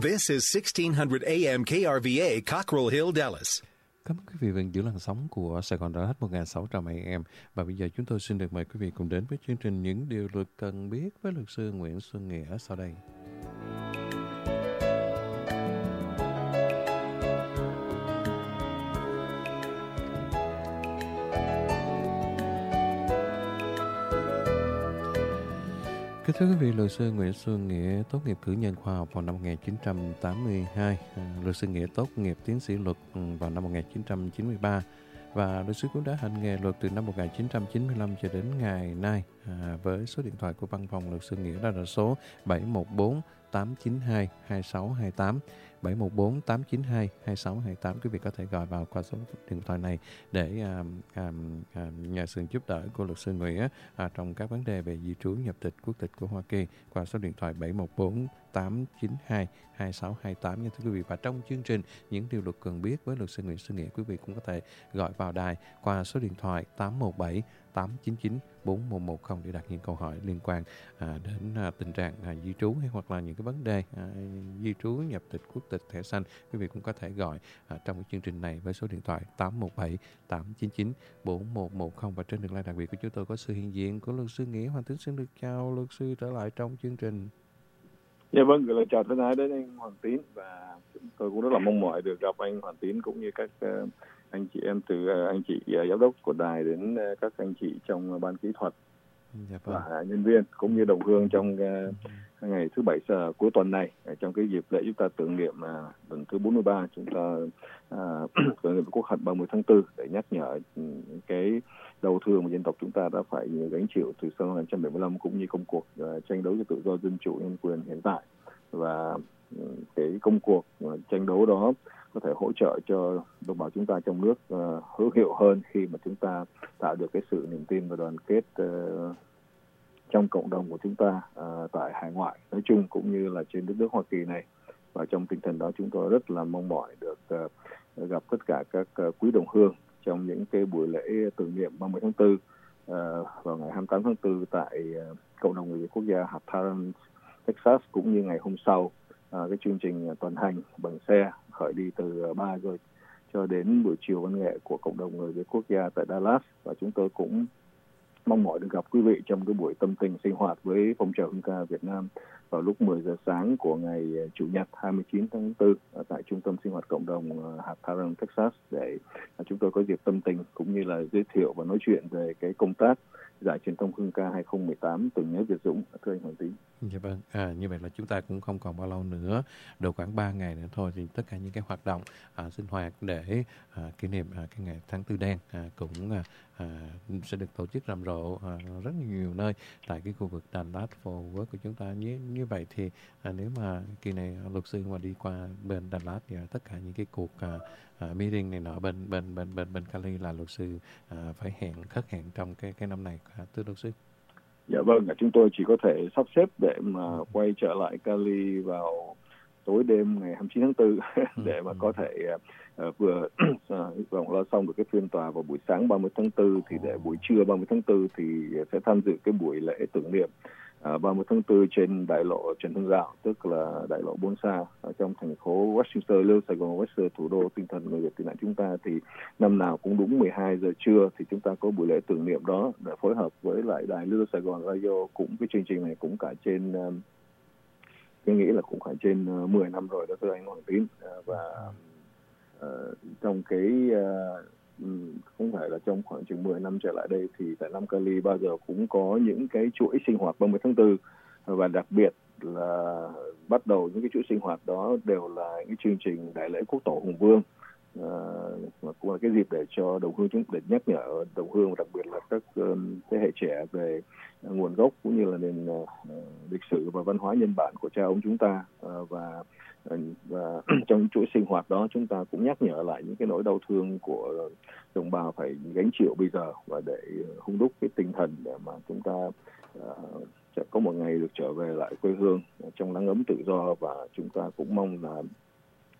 This is 1600 AM KRVA, Cockrell Hill, Dallas. Cảm ơn quý vị vẫn giữ làn sóng của Sài Gòn RH 1600 AM. Và bây giờ chúng tôi xin được mời quý vị cùng đến với chương trình Những Điều Luật Cần Biết với luật sư Nguyễn Xuân Nghĩa sau đây. Kính thưa quý vị, luật sư Nguyễn Xuân Nghĩa tốt nghiệp cử nhân khoa học vào năm 1982, luật sư Nghĩa tốt nghiệp tiến sĩ luật vào năm 1993 và luật sư cũng đã hành nghề luật từ năm 1995 cho đến ngày nay. Với số điện thoại của văn phòng luật sư Nghĩa đó là số 714 892 2628. 714 892 2628. Quý vị có thể gọi vào qua số điện thoại này để nhờ sự giúp đỡ của luật sư Nghĩa trong các vấn đề về di trú, nhập tịch, quốc tịch của Hoa Kỳ qua số điện thoại 714 892 2628 nha thưa quý vị. Và trong chương trình Những Điều Luật Cần Biết với luật sư Nguyễn Xuân Nghĩa, quý vị cũng có thể gọi vào đài qua số điện thoại 817 899 4110 để đặt những câu hỏi liên quan đến tình trạng di trú hay hoặc là những cái vấn đề di trú, nhập tịch, quốc tịch, thẻ xanh. Quý vị cũng có thể gọi trong cái chương trình này với số điện thoại 817 899 4110. Và trên đường line đặc biệt của chúng tôi có sự hiện diện của luật sư Nghĩa. Hoàng Tín xin được chào luật sư trở lại trong chương trình. Dạ vâng, gửi lời chào thân ái đến anh Hoàng Tín, và tôi cũng rất là mong mỏi được gặp anh Hoàng Tín cũng như các anh chị em, từ anh chị giám đốc của đài đến các anh chị trong ban kỹ thuật và nhân viên cũng như đồng hương trong ngày thứ Bảy cuối tuần này, trong cái dịp lễ chúng ta tưởng niệm lần thứ 43 chúng ta tưởng niệm Quốc hận 30 tháng 4 để nhắc nhở cái đau thương mà dân tộc chúng ta đã phải gánh chịu từ sau năm 1975 cũng như công cuộc tranh đấu cho tự do, dân chủ, nhân quyền hiện tại. Và cái công cuộc tranh đấu đó có thể hỗ trợ cho đồng bào chúng ta trong nước hữu hiệu hơn khi mà chúng ta tạo được cái sự niềm tin và đoàn kết trong cộng đồng của chúng ta tại hải ngoại nói chung cũng như là trên đất nước Hoa Kỳ này. Và trong tinh thần đó chúng tôi rất là mong mỏi được gặp tất cả các quý đồng hương trong những cái buổi lễ tưởng niệm 30 tháng 4 vào ngày 28 tháng 4 tại cộng đồng người Việt quốc gia hạt Tarrant, Texas, cũng như ngày hôm sau cái chương trình tuần hành bằng xe khởi đi từ 3 giờ cho đến buổi chiều văn nghệ của cộng đồng người Việt quốc gia tại Dallas. Và chúng tôi cũng mong mỏi được gặp quý vị trong cái buổi tâm tình sinh hoạt với phong trào hương ca Việt Nam vào lúc 10 giờ sáng của ngày Chủ nhật 29 tháng 4 tại trung tâm sinh hoạt cộng đồng hạt Tarrant, Texas, để chúng tôi có dịp tâm tình cũng như là giới thiệu và nói chuyện về cái công tác giải truyền thông hương ca 2018 tưởng nhớ Việt Dũng. Thưa anh Hoàng Tín. Dạ vâng, như vậy là chúng ta cũng không còn bao lâu nữa, độ khoảng 3 ngày nữa thôi thì tất cả những cái hoạt động sinh hoạt để kỷ niệm cái ngày tháng Tư đen cũng sẽ được tổ chức rầm rộ rất nhiều nơi tại cái khu vực Dallas Fort Worth của chúng ta. Như vậy thì nếu mà kỳ này luật sư mà đi qua bên Dallas thì tất cả những cái cuộc meeting này nọ bên Cali là luật sư phải khất hẹn trong cái năm này, thưa luật sư. Dạ vâng, chúng tôi chỉ có thể sắp xếp để mà quay trở lại Cali vào tối đêm ngày 29 tháng 4 để mà có thể vừa lo xong được cái phiên tòa vào buổi sáng 30 tháng 4 thì để buổi trưa 30 tháng 4 thì sẽ tham dự cái buổi lễ tưởng niệm 30 tháng 4 trên đại lộ Trần Hưng Đạo, tức là đại lộ Bốn Sa ở trong thành phố Washington, Lưu Sài Gòn, Western, thủ đô tinh thần người Việt tị nạn chúng ta. Thì năm nào cũng đúng 12 giờ trưa thì chúng ta có buổi lễ tưởng niệm đó để phối hợp với lại đài Lưu Sài Gòn Radio. Cũng cái chương trình này cũng cả trên tôi nghĩ là cũng phải trên 10 năm rồi đó thưa anh Hoàng Tín. Và trong cái không phải là trong khoảng chừng 10 năm trở lại đây thì tại Nam Cali bao giờ cũng có những cái chuỗi sinh hoạt 30 tháng 4, và đặc biệt là bắt đầu những cái chuỗi sinh hoạt đó đều là những chương trình đại lễ quốc tổ Hùng Vương, mà cũng là cái dịp để cho đồng hương chúng để nhắc nhở đồng hương, đặc biệt là các thế hệ trẻ về nguồn gốc cũng như là nền lịch sử và văn hóa nhân bản của cha ông chúng ta. Và trong chuỗi sinh hoạt đó chúng ta cũng nhắc nhở lại những cái nỗi đau thương của đồng bào phải gánh chịu bây giờ, và để hung đúc cái tinh thần để mà chúng ta sẽ có một ngày được trở về lại quê hương trong nắng ấm tự do. Và chúng ta cũng mong là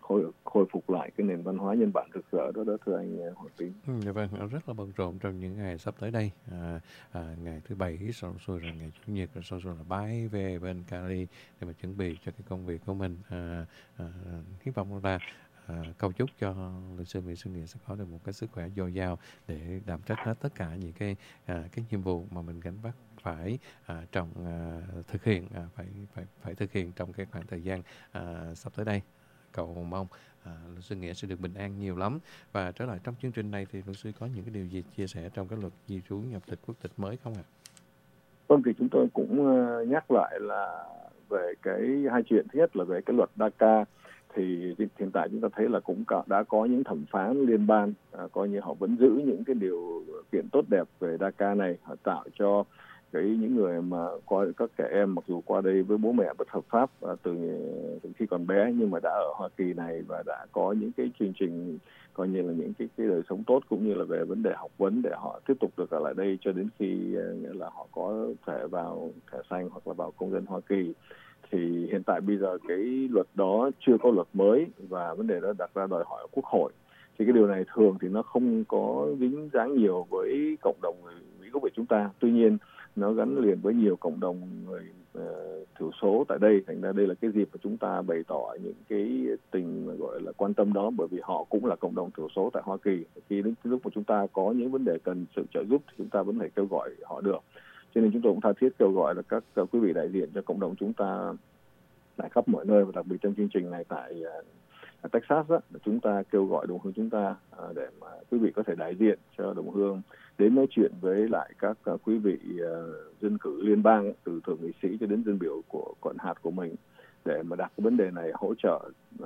khôi phục lại cái nền văn hóa nhân bản rực rỡ đó thưa anh Hoàng Tín. Dạ vâng, rất là bận rộn trong những ngày sắp tới đây. Ngày thứ Bảy xong rồi ngày Chủ nhật rồi xong rồi là bay về bên Cali để mà chuẩn bị cho cái công việc của mình. Hy vọng là cầu chúc cho luật sư Nguyễn Xuân Nghĩa sẽ có được một cái sức khỏe dồi dào để đảm trách hết tất cả những cái nhiệm vụ mà mình gánh vác phải trong thực hiện phải thực hiện trong cái khoảng thời gian sắp tới đây. Cầu mong luật sư Nghĩa sẽ được bình an nhiều lắm. Và trở lại trong chương trình này thì luật sư có những cái điều gì chia sẻ trong cái luật di trú nhập tịch quốc tịch mới không ạ? Vâng, thì chúng tôi cũng nhắc lại là về cái hai chuyện. Thứ nhất là về cái luật DACA, thì hiện tại chúng ta thấy là cũng đã có những thẩm phán liên bang coi như họ vẫn giữ những cái điều kiện tốt đẹp về DACA này, họ tạo cho những người mà có các trẻ em mặc dù qua đây với bố mẹ bất hợp pháp từ khi còn bé nhưng mà đã ở Hoa Kỳ này và đã có những cái chương trình coi như là những cái đời sống tốt cũng như là về vấn đề học vấn để họ tiếp tục được ở lại đây cho đến khi nghĩa là họ có thể vào thẻ xanh hoặc là vào công dân Hoa Kỳ. Thì hiện tại bây giờ cái luật đó chưa có luật mới và vấn đề đó đặt ra đòi hỏi Quốc hội. Thì cái điều này thường thì nó không có dính dáng nhiều với cộng đồng người Mỹ gốc Việt chúng ta. Tuy nhiên nó gắn liền với nhiều cộng đồng người thiểu số tại đây, thành ra đây là cái dịp mà chúng ta bày tỏ những cái tình gọi là quan tâm đó, bởi vì họ cũng là cộng đồng thiểu số tại Hoa Kỳ. Khi đến lúc mà chúng ta có những vấn đề cần sự trợ giúp thì chúng ta vẫn phải kêu gọi họ được. Cho nên chúng tôi cũng tha thiết kêu gọi là các quý vị đại diện cho cộng đồng chúng ta tại khắp mọi nơi, và đặc biệt trong chương trình này tại Texas đó, chúng ta kêu gọi đồng hương chúng ta để mà quý vị có thể đại diện cho đồng hương đến nói chuyện với lại các quý vị dân cử liên bang từ thượng nghị sĩ cho đến dân biểu của quận hạt của mình để mà đặt cái vấn đề này, hỗ trợ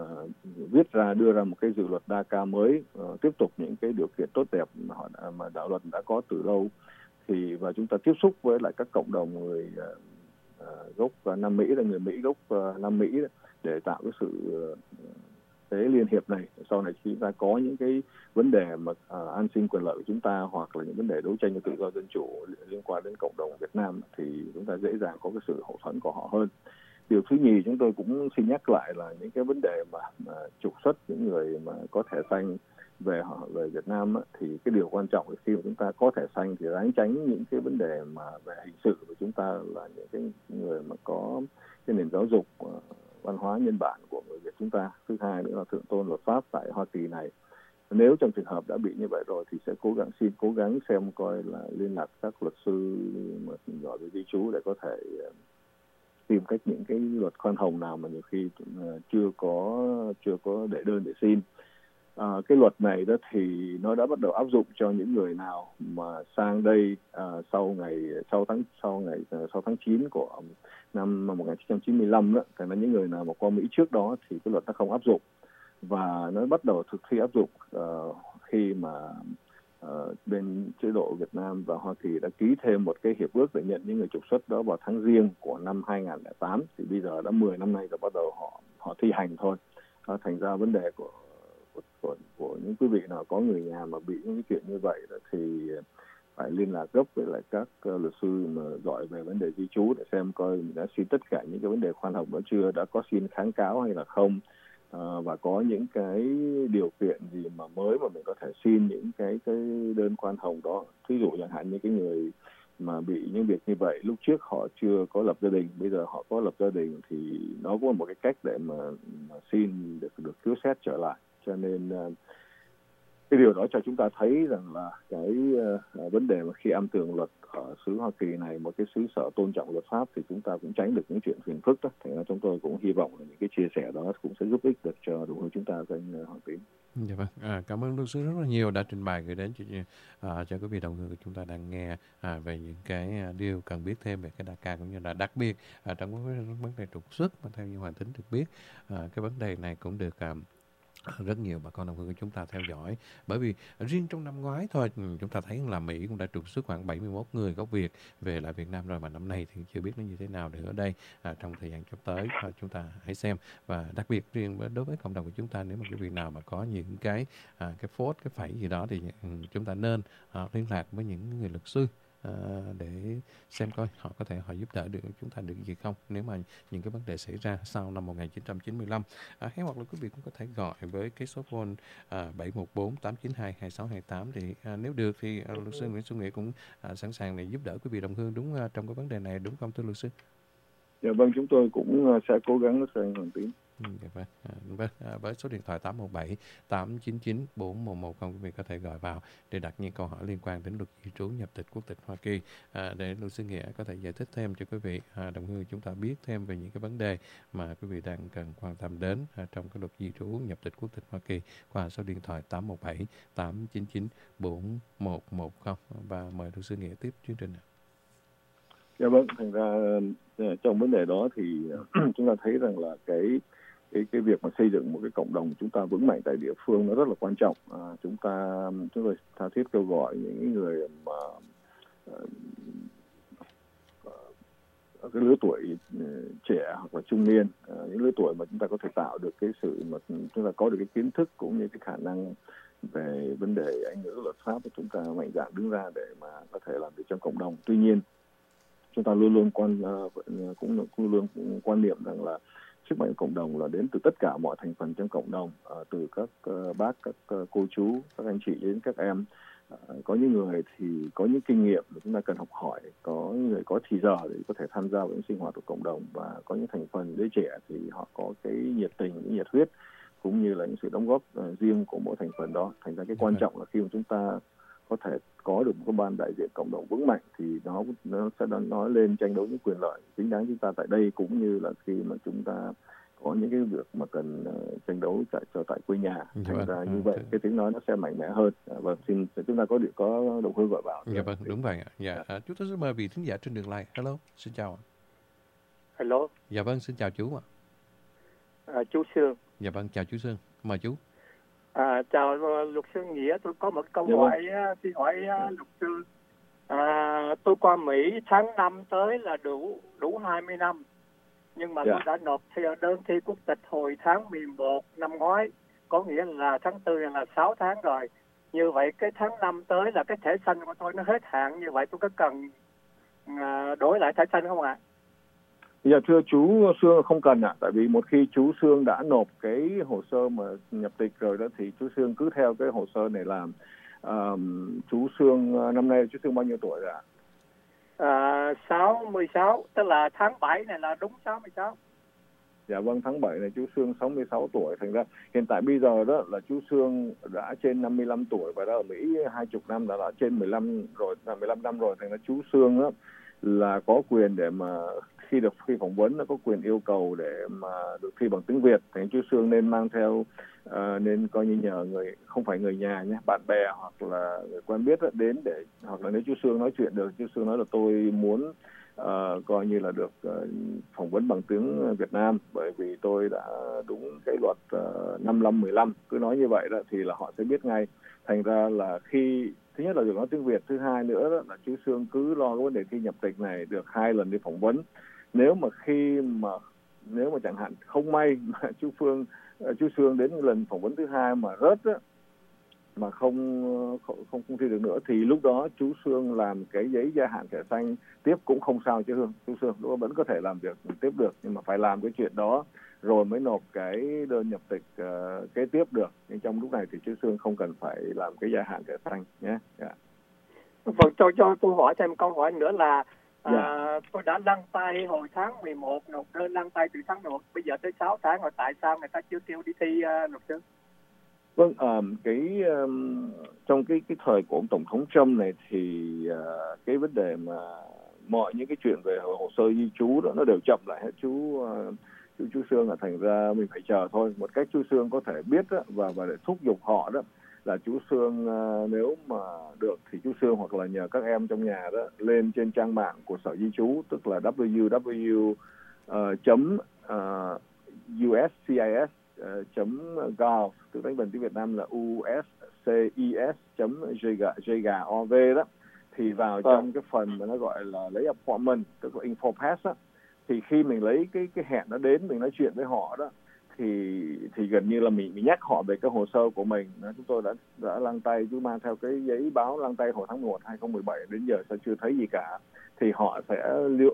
đưa ra một cái dự luật DACA mới, tiếp tục những cái điều kiện tốt đẹp mà đạo luật đã có từ lâu. Và chúng ta tiếp xúc với lại các cộng đồng người gốc Nam Mỹ, là người Mỹ gốc Nam Mỹ để tạo cái sự cái liên hiệp này. Sau này khi chúng ta có những cái vấn đề mà an sinh quyền lợi của chúng ta hoặc là những vấn đề đấu tranh cho tự do dân chủ liên quan đến cộng đồng Việt Nam thì chúng ta dễ dàng có cái sự hậu thuẫn của họ hơn. Điều thứ nhì chúng tôi cũng xin nhắc lại là những cái vấn đề mà trục xuất những người mà có thẻ xanh về Việt Nam thì cái điều quan trọng là khi mà chúng ta có thẻ xanh thì ráng tránh những cái vấn đề mà về hình sự của chúng ta, là những cái người mà có cái nền giáo dục văn hóa nhân bản của người Việt chúng ta. Thứ hai nữa là thượng tôn luật pháp tại Hoa Kỳ này. Nếu trong trường hợp đã bị như vậy rồi thì sẽ cố gắng xem coi là liên lạc các luật sư mà giỏi về di trú để có thể tìm cách những cái luật khoan hồng nào mà nhiều khi chưa có đệ đơn để xin. Cái luật này đó thì nó đã bắt đầu áp dụng cho những người nào mà sang đây sau tháng 9 của năm 1995 đó. Thành ra những người nào mà qua Mỹ trước đó thì cái luật nó không áp dụng, và nó bắt đầu thực thi áp dụng khi mà bên chế độ Việt Nam và Hoa Kỳ đã ký thêm một cái hiệp ước để nhận những người trục xuất đó vào tháng Giêng của năm 2008. Thì bây giờ đã 10 năm nay rồi bắt đầu họ thi hành thôi. Thành ra vấn đề của những quý vị nào có người nhà mà bị những chuyện như vậy đó, thì phải liên lạc gấp với lại các luật sư mà giỏi về vấn đề di trú để xem coi mình đã xin tất cả những cái vấn đề khoan hồng đó chưa, đã có xin kháng cáo hay là không, và có những cái điều kiện gì mà mới mà mình có thể xin những cái đơn khoan hồng đó. Ví dụ chẳng hạn như cái người mà bị những việc như vậy lúc trước họ chưa có lập gia đình, bây giờ họ có lập gia đình thì nó cũng là một cái cách để mà xin được cứu xét trở lại. Cho nên cái điều đó cho chúng ta thấy rằng là cái vấn đề mà khi am tường luật ở xứ Hoa Kỳ này, một cái xứ sở tôn trọng luật pháp, thì chúng ta cũng tránh được những chuyện phiền phức đó. Thế nên chúng tôi cũng hy vọng là những cái chia sẻ đó cũng sẽ giúp ích được cho đồng hương chúng ta, anh Hoàng Tín. Dạ vâng, cảm ơn luật sư rất là nhiều đã trình bày gửi đến cho quý vị đồng hương của chúng ta đang nghe về những cái điều cần biết thêm về cái DACA, cũng như là đặc biệt trong vấn đề trục xuất mà theo như Hoàng Tín được biết, cái vấn đề này cũng được rất nhiều bà con đồng hương của chúng ta theo dõi. Bởi vì riêng trong năm ngoái thôi chúng ta thấy là Mỹ cũng đã trục xuất khoảng 71 người gốc Việt về lại Việt Nam rồi, mà năm nay thì chưa biết nó như thế nào nữa ở đây. Trong thời gian sắp tới chúng ta hãy xem, và đặc biệt riêng đối với cộng đồng của chúng ta, nếu mà cái việc nào mà có những cái phốt, cái phẩy gì đó thì chúng ta nên liên lạc với những người luật sư để xem coi họ có thể giúp đỡ được chúng ta được gì không nếu mà những cái vấn đề xảy ra sau năm 1995. Hay hoặc là quý vị cũng có thể gọi với cái số phone 714 892 2628 thì nếu được thì luật sư Nguyễn Xuân Nghĩa cũng sẵn sàng để giúp đỡ quý vị đồng hương trong cái vấn đề này, đúng không thưa luật sư? Dạ vâng, chúng tôi cũng sẽ cố gắng thưa anh Hoàng Tín. Với số điện thoại 817 899 4110 quý vị có thể gọi vào để đặt những câu hỏi liên quan đến luật di trú, nhập tịch, quốc tịch Hoa Kỳ để luật sư Nghĩa có thể giải thích thêm cho quý vị đồng hương chúng ta biết thêm về những cái vấn đề mà quý vị đang cần quan tâm đến trong cái luật di trú, nhập tịch, quốc tịch Hoa Kỳ qua số điện thoại 817 899 4110. Và mời luật sư Nghĩa tiếp chương trình. Dạ vâng, thành ra trong vấn đề đó thì chúng ta thấy rằng là cái việc mà xây dựng một cái cộng đồng chúng ta vững mạnh tại địa phương nó rất là quan trọng. Chúng tôi tha thiết kêu gọi những người mà ở cái lứa tuổi trẻ hoặc là trung niên, những lứa tuổi mà chúng ta có thể tạo được cái sự mà chúng ta có được cái kiến thức cũng như cái khả năng về vấn đề Anh ngữ, luật pháp, và chúng ta mạnh dạn đứng ra để mà có thể làm việc trong cộng đồng. Tuy nhiên chúng ta luôn luôn quan niệm rằng là sức mạnh cộng đồng là đến từ tất cả mọi thành phần trong cộng đồng, từ các bác, các cô chú, các anh chị đến các em. Có những người thì có những kinh nghiệm mà chúng ta cần học hỏi, có những người có thì giờ để có thể tham gia vào những sinh hoạt của cộng đồng, và có những thành phần giới trẻ thì họ có cái nhiệt tình, cái nhiệt huyết cũng như là những sự đóng góp riêng của mỗi thành phần đó. Thành ra cái quan trọng là khi mà chúng ta có thể có được một cái ban đại diện cộng đồng vững mạnh thì nó sẽ nói lên tranh đấu những quyền lợi chính đáng chúng ta tại đây, cũng như là khi mà chúng ta có những cái việc mà cần tranh đấu tại quê nhà. Thành ra như vậy cái tiếng nói nó sẽ mạnh mẽ hơn. Vâng, xin chúng ta có đồng hương gọi vào. Dạ vâng, đúng vậy ạ. Dạ, chúng tôi sẽ mời vị thính giả trên đường line. Hello, xin chào ạ. Hello. Dạ vâng, xin chào chú ạ. Chú Sương. Dạ vâng, chào chú Sương, mời chú. Chào luật sư Nghĩa, tôi có một câu hỏi xin hỏi luật sư. Tôi qua Mỹ tháng 5 tới là đủ 20 năm. Nhưng mà tôi đã nộp đơn thi quốc tịch hồi tháng 11 năm ngoái, có nghĩa là tháng 4 là 6 tháng rồi. Như vậy cái tháng 5 tới là cái thẻ xanh của tôi nó hết hạn, như vậy tôi có cần đổi lại thẻ xanh không ạ? Dạ thưa chú Sương, không cần ạ. Tại vì một khi chú Sương đã nộp cái hồ sơ mà nhập tịch rồi đó thì chú Sương cứ theo cái hồ sơ này làm. Chú Sương năm nay chú Sương bao nhiêu tuổi rồi ạ? 66, tức là tháng 7 này là đúng 66. Dạ vâng, tháng 7 này chú Sương 66 tuổi. Thành ra hiện tại bây giờ đó là chú Sương đã trên 55 tuổi và đã ở Mỹ 20 năm, đã trên 15 năm rồi. Thành ra chú Sương đó là có quyền để mà khi phỏng vấn nó có quyền yêu cầu để mà được thi bằng tiếng Việt. Thì chú Sương nên mang theo nên coi như nhờ không phải người nhà nhé, bạn bè hoặc là người quen biết đến để, hoặc là nếu chú Sương nói chuyện được, chú Sương nói là tôi muốn coi như là được phỏng vấn bằng tiếng Việt Nam, bởi vì tôi đã đúng cái luật 55-15, cứ nói như vậy đó thì là họ sẽ biết ngay. Thành ra là khi thứ nhất là được nói tiếng Việt, thứ hai nữa đó là chú Sương cứ lo cái vấn đề thi nhập tịch này được 2 lần đi phỏng vấn. Nếu mà chẳng hạn không may mà chú Sương đến lần phỏng vấn thứ 2 mà rớt á, mà không thi được nữa thì lúc đó chú Sương làm cái giấy gia hạn thẻ xanh tiếp cũng không sao chứ chú Sương lúc đó vẫn có thể làm việc tiếp được, nhưng mà phải làm cái chuyện đó rồi mới nộp cái đơn nhập tịch kế tiếp được. Nhưng trong lúc này thì chú Sương không cần phải làm cái gia hạn thẻ xanh nhé. Vâng, cho tôi hỏi thêm câu hỏi nữa là tôi đã đăng tay hồi tháng 11, nộp đơn đăng tay từ tháng 11, bây giờ tới 6 tháng rồi, tại sao người ta chưa kêu đi thi luật sư? Vâng, trong cái thời của ông Tổng thống Trump này thì cái vấn đề mà mọi những cái chuyện về hồ sơ di trú đó nó đều chậm lại hết chú Sương, là thành ra mình phải chờ thôi. Một cách chú Sương có thể biết đó, và để thúc giục họ đó là chú Sương nếu mà được thì chú Sương hoặc là nhờ các em trong nhà đó lên trên trang mạng của Sở Di trú, tức là www.uscis.gov, từ đánh bằng tiếng Việt Nam là uscis.gov đó, thì vào trong cái phần mà nó gọi là lấy appointment, tức là InfoPass á, thì khi mình lấy cái hẹn nó đến mình nói chuyện với họ đó thì gần như là mình nhắc họ về cái hồ sơ của mình. Chúng tôi đã lăn tay, chú mang theo cái giấy báo lăn tay hồi tháng 1 2017 đến giờ sao chưa thấy gì cả, thì họ sẽ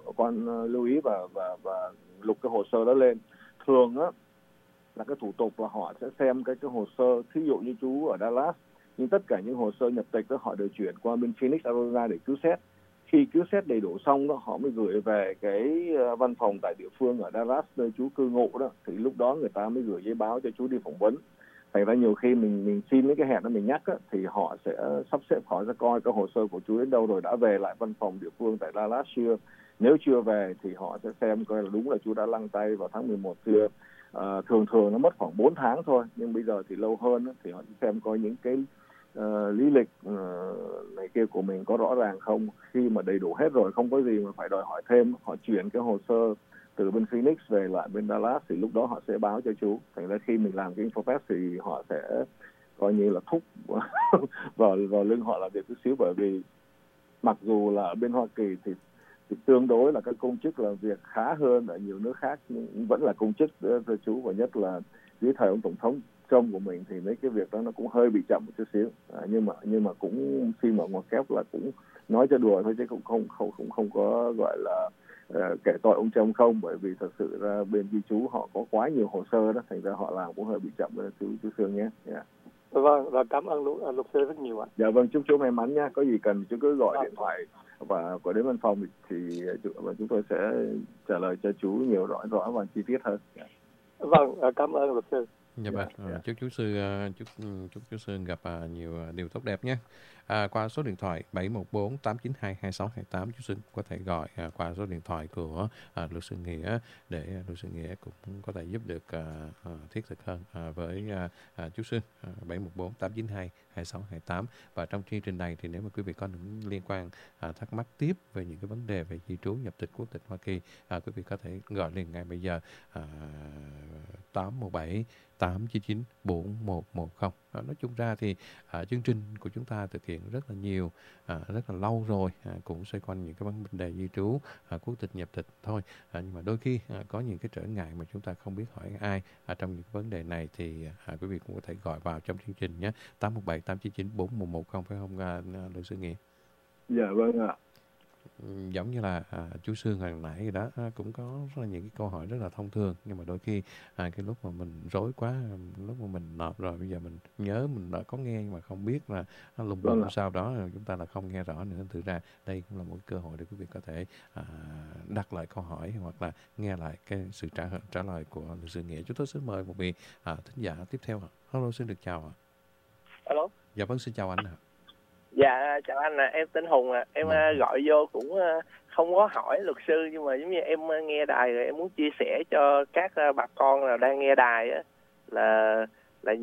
lưu ý và lục cái hồ sơ đó lên. Thường á là cái thủ tục là họ sẽ xem cái hồ sơ, thí dụ như chú ở Dallas, nhưng tất cả những hồ sơ nhập tịch đó họ đều chuyển qua bên Phoenix, Arizona để cứu xét. Khi cứu xét đầy đủ xong đó, họ mới gửi về cái văn phòng tại địa phương ở Dallas nơi chú cư ngụ đó, thì lúc đó người ta mới gửi giấy báo cho chú đi phỏng vấn. Thành ra nhiều khi mình xin mấy cái hẹn đó mình nhắc á, thì họ sẽ sắp xếp, họ sẽ coi cái hồ sơ của chú đến đâu rồi, đã về lại văn phòng địa phương tại Dallas chưa. Nếu chưa về thì họ sẽ xem coi là đúng là chú đã lăn tay vào tháng 11 chưa. Thường nó mất khoảng 4 tháng thôi, nhưng bây giờ thì lâu hơn đó, thì họ sẽ xem coi những cái lý lịch này kia của mình có rõ ràng không. Khi mà đầy đủ hết rồi, không có gì mà phải đòi hỏi thêm, họ chuyển cái hồ sơ từ bên Phoenix về lại bên Dallas, thì lúc đó họ sẽ báo cho chú. Thành ra khi mình làm cái InfoPass thì họ sẽ coi như là thúc vào lưng họ làm việc chút xíu, bởi vì mặc dù là ở bên Hoa Kỳ thì tương đối là các công chức làm việc khá hơn ở nhiều nước khác, nhưng vẫn là công chức thưa chú, và nhất là dưới thời ông tổng thống Trump của mình thì mấy cái việc đó nó cũng hơi bị chậm một chút xíu. Nhưng mà cũng khi mà ngoặc kép là cũng nói cho đùa thôi, chứ cũng không có gọi là kể tội ông Trump không, bởi vì thật sự ra bên di trú họ có quá nhiều hồ sơ đó, thành ra họ làm cũng hơi bị chậm đó chú Sương nhé. Yeah. Vâng, và cảm ơn luật sư rất nhiều ạ. Dạ vâng, chúc chú may mắn nha. Có gì cần chú cứ gọi điện thoại và gọi đến văn phòng thì chúng tôi sẽ trả lời cho chú nhiều rõ và chi tiết hơn. Vâng, cảm ơn luật sư. Dạ vâng, chúc chú Sư chúc chú Sư gặp nhiều điều tốt đẹp nhé. Qua số điện thoại 714 892 2628, chú Sư có thể gọi qua số điện thoại của luật sư Nghĩa để luật sư Nghĩa cũng có thể giúp được thiết thực hơn với chú Sư. 714 892 2628. Và trong chương trình này thì nếu mà quý vị có những liên quan thắc mắc tiếp về những cái vấn đề về di trú, nhập tịch, quốc tịch Hoa Kỳ, quý vị có thể gọi liền ngay bây giờ 817 899 4110. Nói chung ra thì chương trình của chúng ta thực hiện rất là nhiều, rất là lâu rồi, cũng xoay quanh những cái vấn đề di trú, quốc tịch, nhập tịch thôi. Nhưng mà đôi khi có những cái trở ngại mà chúng ta không biết hỏi ai trong những vấn đề này, thì quý vị cũng có thể gọi vào trong chương trình nhé. 817 899 4110, phải không luật sư Nghĩa? Dạ vâng ạ. Giống như là chú Sương hồi nãy đó, cũng có rất là những cái câu hỏi rất là thông thường, nhưng mà đôi khi cái lúc mà mình rối quá, lúc mà mình nộp rồi, bây giờ mình nhớ mình đã có nghe nhưng mà không biết là nó lùng bùng sau đó chúng ta là không nghe rõ nữa. Thực ra đây cũng là một cơ hội để quý vị có thể đặt lại câu hỏi hoặc là nghe lại cái sự trả lời của luật sư Nghĩa. Chúng tôi xin mời một vị thính giả tiếp theo. Hello, xin được chào ạ. Alo. Dạ vâng, xin chào anh ạ. Dạ chào anh, em tên Hùng em gọi vô cũng không có hỏi luật sư, nhưng mà giống như em nghe đài rồi em muốn chia sẻ cho các bà con nào đang nghe đài á, là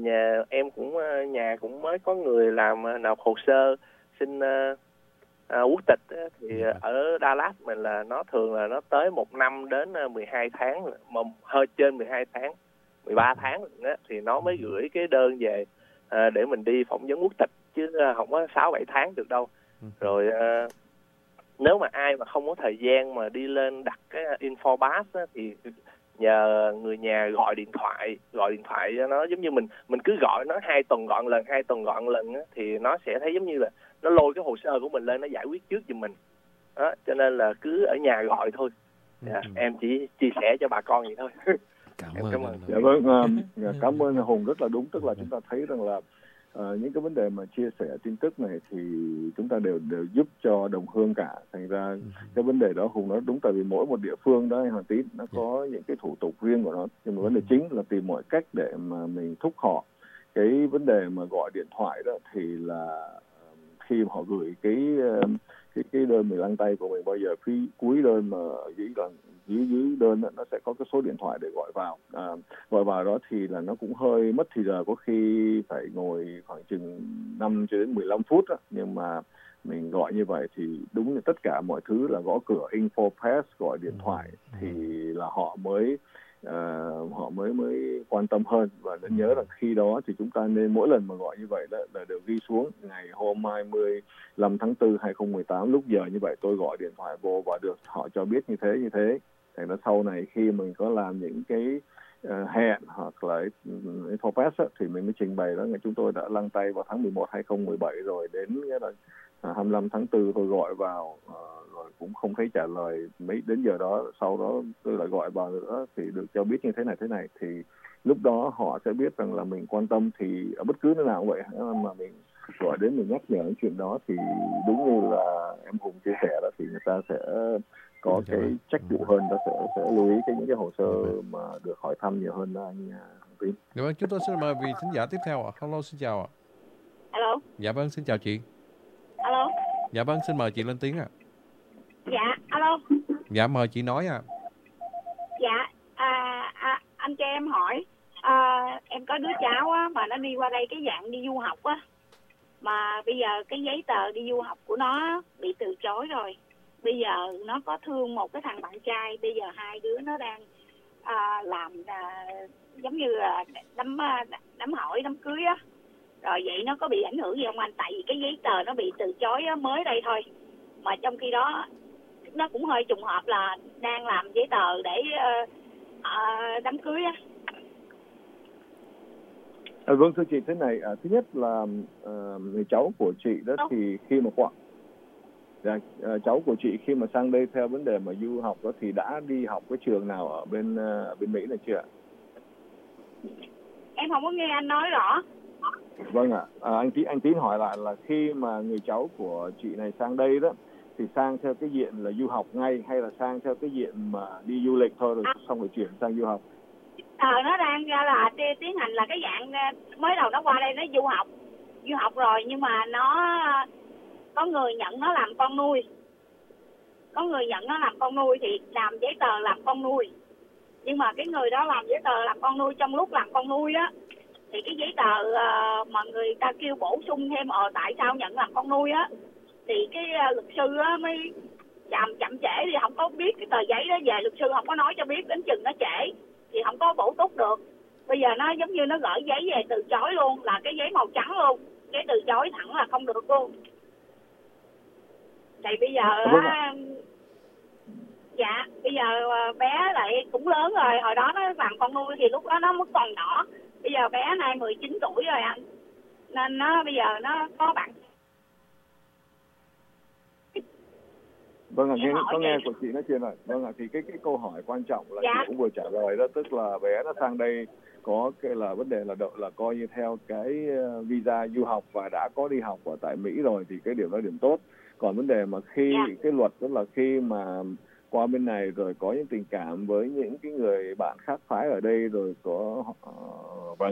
nhà cũng mới có người làm nộp hồ sơ xin quốc tịch á, thì ở Dallas mình là nó thường là nó tới 1 năm đến 12 tháng, mà hơi trên 12 tháng, 13 tháng á, thì nó mới gửi cái đơn về để mình đi phỏng vấn quốc tịch, chứ không có 6-7 tháng được đâu. Rồi nếu mà ai mà không có thời gian mà đi lên đặt cái InfoPass á, thì nhờ người nhà gọi điện thoại cho nó, giống như mình cứ gọi nó 2 tuần gọi một lần á, thì nó sẽ thấy giống như là nó lôi cái hồ sơ của mình lên, nó giải quyết trước giùm mình đó, cho nên là cứ ở nhà gọi thôi. Em chỉ chia sẻ cho bà con vậy thôi. Cảm ơn. Dạ vâng, cảm ơn Hùng, rất là đúng. Tức là chúng ta thấy rằng là những cái vấn đề mà chia sẻ tin tức này thì chúng ta đều giúp cho đồng hương cả. Thành ra cái vấn đề đó Hùng nói đúng, tại vì mỗi một địa phương đó Hoàng Tín nó có những cái thủ tục riêng của nó, nhưng mà vấn đề chính là tìm mọi cách để mà mình thúc họ. Cái vấn đề mà gọi điện thoại đó thì là khi mà họ gửi cái đơn mình lăn tay của mình, bao giờ phía cuối đơn mà dưới đơn đó, nó sẽ có cái số điện thoại để gọi vào. Gọi vào đó thì là nó cũng hơi mất thì giờ, có khi phải ngồi khoảng chừng 5 cho đến 15 phút đó. Nhưng mà mình gọi như vậy thì đúng là tất cả mọi thứ là gõ cửa InfoPass, gọi điện thoại thì là họ mới quan tâm hơn. Và nên nhớ là khi đó thì chúng ta nên mỗi lần mà gọi như vậy là đều ghi xuống ngày hôm 25 tháng 4 2018 lúc giờ như vậy tôi gọi điện thoại vô và được họ cho biết như thế. Thành ra sau này khi mình có làm những cái hẹn hoặc là Infopest thì mình mới trình bày đó. Chúng tôi đã lăn tay vào tháng 11 2017 rồi, đến cái là 25 tháng 4 tôi gọi vào rồi cũng không thấy trả lời mấy đến giờ đó. Sau đó tôi lại gọi vào nữa thì được cho biết như thế này thì lúc đó họ sẽ biết rằng là mình quan tâm. Thì ở bất cứ nơi nào cũng vậy, mà mình gọi đến mình nhắc nhở chuyện đó thì đúng như là em Hùng chia sẻ đó, thì người ta sẽ có cái trách vụ hơn, ta sẽ lưu ý những cái hồ sơ mà được hỏi thăm nhiều hơn đó anh Tín. Dạ vâng, chúng tôi xin mời vị thính giả tiếp theo ạ. Hello, xin chào ạ. Alo. Dạ vâng, xin chào chị. Alo. Dạ vâng, xin mời chị lên tiếng ạ. Dạ, alo. Dạ, mời chị nói ạ. Dạ, anh cho em hỏi, em có đứa cháu á, mà nó đi qua đây cái dạng đi du học á, mà bây giờ cái giấy tờ đi du học của nó bị từ chối rồi. Bây giờ nó có thương một cái thằng bạn trai, bây giờ hai đứa nó đang làm giống như là đám hỏi, đám cưới á. Rồi vậy nó có bị ảnh hưởng gì không anh? Tại vì cái giấy tờ nó bị từ chối á, mới đây thôi. Mà trong khi đó nó cũng hơi trùng hợp là đang làm giấy tờ để đám cưới á. Vâng, thưa chị, thế này, thứ nhất là người cháu của chị đó thì khi mà cháu của chị khi mà sang đây theo vấn đề mà du học đó thì đã đi học cái trường nào ở bên Mỹ này chưa ạ? Em không có nghe anh nói rõ. Vâng ạ. Anh Tín hỏi lại là khi mà người cháu của chị này sang đây đó thì sang theo cái diện là du học ngay hay là sang theo cái diện mà đi du lịch thôi rồi xong rồi chuyển sang du học? Nó đang là tiến hành là cái dạng mới đầu nó qua đây nó du học rồi, nhưng mà nó có người nhận nó làm con nuôi. Thì làm giấy tờ làm con nuôi. Nhưng mà cái người đó làm giấy tờ làm con nuôi, trong lúc làm con nuôi á thì cái giấy tờ mà người ta kêu bổ sung thêm tại sao nhận làm con nuôi á, thì cái luật sư á mới chậm trễ thì không có biết cái tờ giấy đó về, luật sư không có nói cho biết, đến chừng nó trễ thì không có bổ túc được. Bây giờ nó giống như nó gửi giấy về từ chối luôn, là cái giấy màu trắng luôn, giấy từ chối thẳng là không được luôn. Thì bây giờ dạ bây giờ bé lại cũng lớn rồi, hồi đó nó làm con nuôi thì lúc đó nó mới còn nhỏ, bây giờ bé nay 19 tuổi rồi anh, nên nó bây giờ nó có bạn. Vâng ạ, có nghe của chị nói chuyện rồi. Vâng ạ, thì cái câu hỏi quan trọng là chị cũng vừa trả lời đó, tức là bé nó sang đây có cái là vấn đề là coi như theo cái visa du học và đã có đi học ở tại Mỹ rồi thì cái điều đó điểm tốt. Còn vấn đề mà khi cái luật đó là khi mà qua bên này rồi có những tình cảm với những cái người bạn khác phái ở đây rồi có và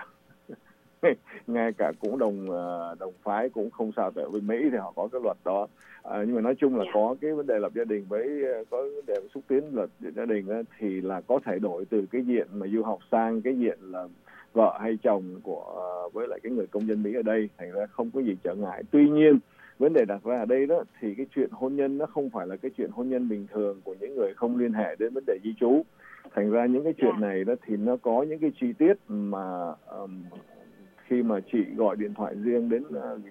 ngay cả cũng đồng phái cũng không sao, tại bên Mỹ thì họ có cái luật đó. Nhưng mà nói chung là có cái vấn đề lập gia đình với có vấn đề xúc tiến luật gia đình đó, thì là có thể đổi từ cái diện mà du học sang cái diện là vợ hay chồng của với lại cái người công dân Mỹ ở đây, thành ra không có gì trở ngại. Tuy nhiên vấn đề đặt ra ở đây đó thì cái chuyện hôn nhân nó không phải là cái chuyện hôn nhân bình thường của những người không liên hệ đến vấn đề di trú. Thành ra những cái chuyện này đó thì nó có những cái chi tiết mà khi mà chị gọi điện thoại riêng đến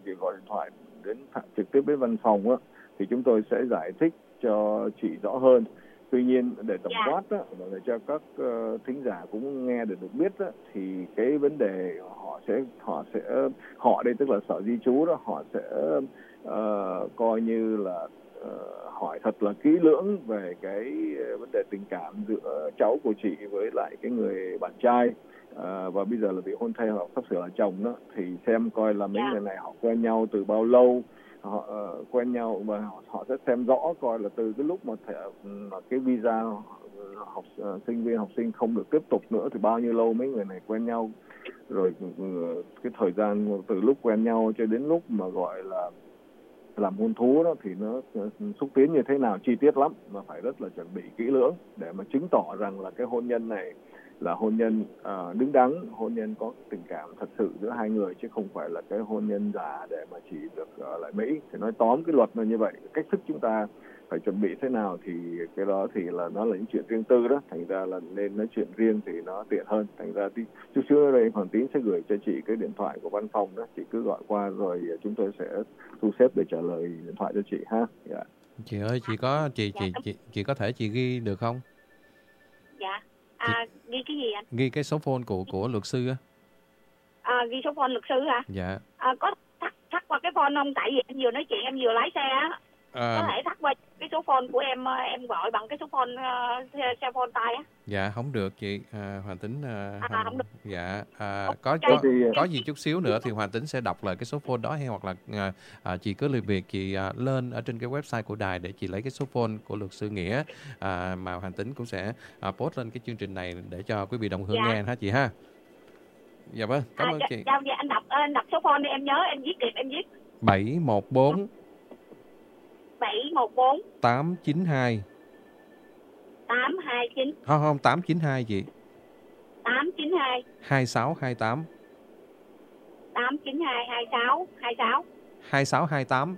trực tiếp đến văn phòng á, thì chúng tôi sẽ giải thích cho chị rõ hơn. Tuy nhiên để tổng quát á, và để cho các thính giả cũng nghe được biết á, thì cái vấn đề họ đây tức là sở di trú đó, họ sẽ coi như là hỏi thật là kỹ lưỡng về cái vấn đề tình cảm giữa cháu của chị với lại cái người bạn trai. Và bây giờ là bị hôn thê hoặc sắp sửa là chồng đó, thì xem coi là mấy người này họ quen nhau từ bao lâu, họ quen nhau và họ sẽ xem rõ coi là từ cái lúc mà cái visa sinh viên học sinh không được tiếp tục nữa thì bao nhiêu lâu mấy người này quen nhau, rồi cái thời gian từ lúc quen nhau cho đến lúc mà gọi là làm hôn thú đó thì nó xúc tiến như thế nào, chi tiết lắm mà phải rất là chuẩn bị kỹ lưỡng để mà chứng tỏ rằng là cái hôn nhân này là hôn nhân đứng đắn, hôn nhân có tình cảm thật sự giữa hai người, chứ không phải là cái hôn nhân giả để mà chỉ được ở lại Mỹ. Thì nói tóm cái luật là như vậy, cách thức chúng ta phải chuẩn bị thế nào thì cái đó thì là nó là những chuyện riêng tư đó, thành ra là nên nói chuyện riêng thì nó tiện hơn. Thành ra thì chút xíu ở đây Hoàng Tín sẽ gửi cho chị cái điện thoại của văn phòng đó, chị cứ gọi qua rồi chúng tôi sẽ thu xếp để trả lời điện thoại cho chị ha. Chị ơi, chị có thể chị ghi được không? Dạ. Ghi cái gì anh? Ghi cái số phone của luật sư á. Ghi số phone luật sư hả? Dạ. Có thắc qua cái phone không? Tại vì em vừa nói chuyện, em vừa lái xe á. Có thể thắc qua cái số phone của em gọi bằng cái số phone xe phone tay á. Dạ không được chị. Hoàng Tính không được. dạ có gì chút xíu nữa thì Hoàng Tính sẽ đọc lại cái số phone đó, hay hoặc là chị cứ làm việc chị lên ở trên cái website của đài để chị lấy cái số phone của luật sư Nghĩa, mà Hoàng Tính cũng sẽ post lên cái chương trình này để cho quý vị đồng hương nghe hả chị ha. Dạ vâng, cảm ơn chị. Dạ, anh đọc số phone đi, em nhớ, em viết kịp, em viết 714 892 829. Không 892 chị. 892 2628 892 26 2628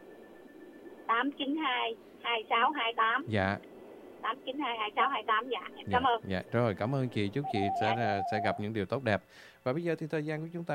892 2628. Dạ. 892 2628. Dạ, em cảm ơn. Dạ rồi, cảm ơn chị, chúc chị sẽ gặp những điều tốt đẹp. Và bây giờ thì thời gian của chúng ta